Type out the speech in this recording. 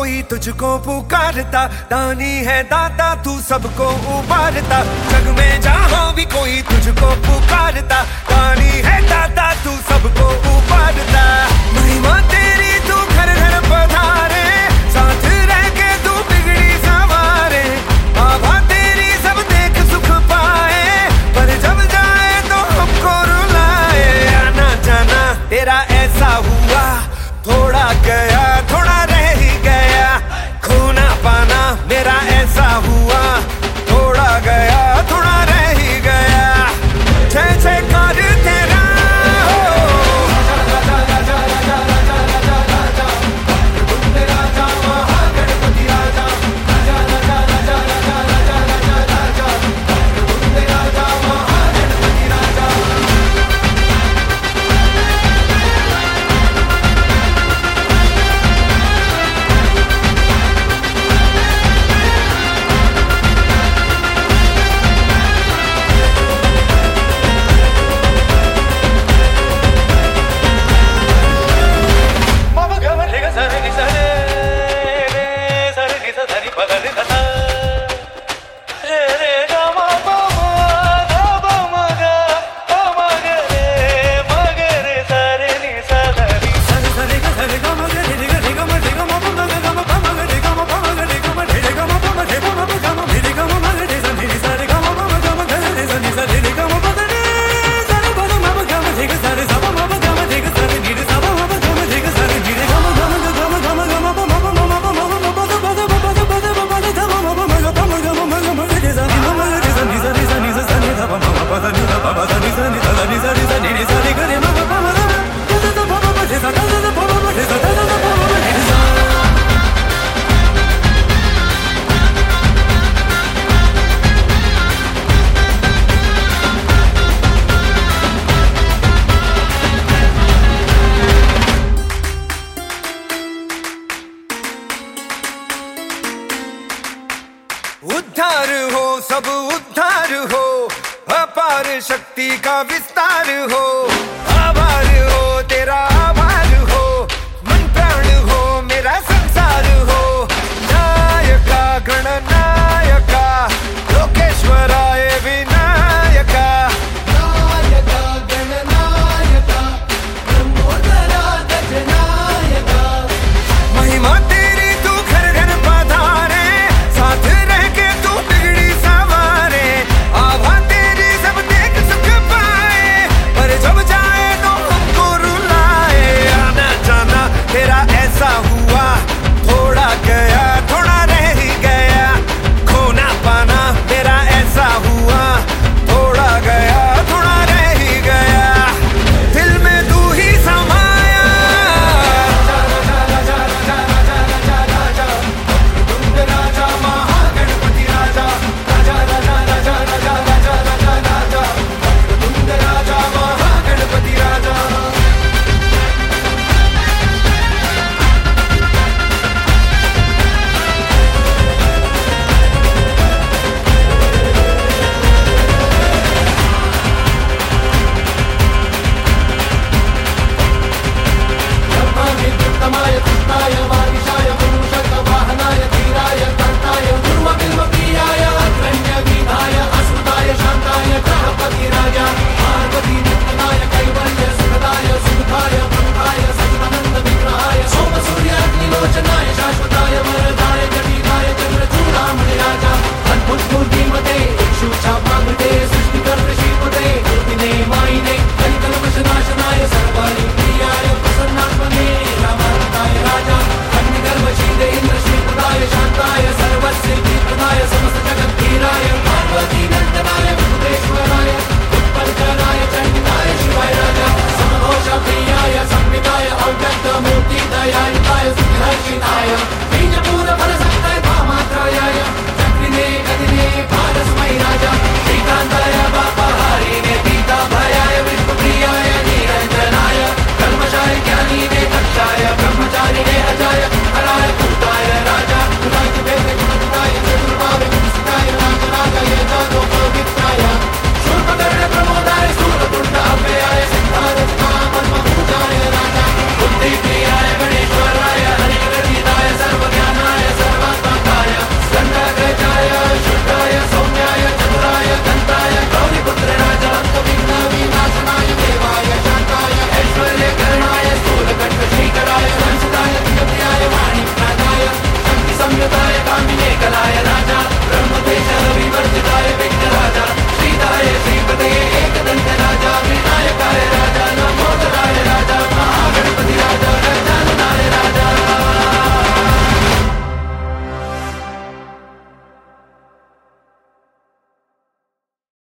कोई तुझको पुकारता, दानी है दाता तू सबको उबारता। जग में जहाँ भी कोई तुझको पुकारता, दानी है दाता तू सबको उबारता। महिमा तेरी तू घर घर पधारे, साथ रह के तू बिगड़ी संवारे। बाबा तेरी सब देख सुख पाए, पर जब जाए तो हमको रुलाए। आना जाना तेरा ऐसा हुआ, थोड़ा गया थोड़ा रह ही गया। खोना पाना मेरा ऐसा हुआ, थोड़ा गया थोड़ा रह ही गया। जय जयकार तेरा हो, राजा महागणपति राजा, राजा महागणपति राजा। उद्धार हो सब उद्धार हो, अपार शक्ति का विस्तार हो।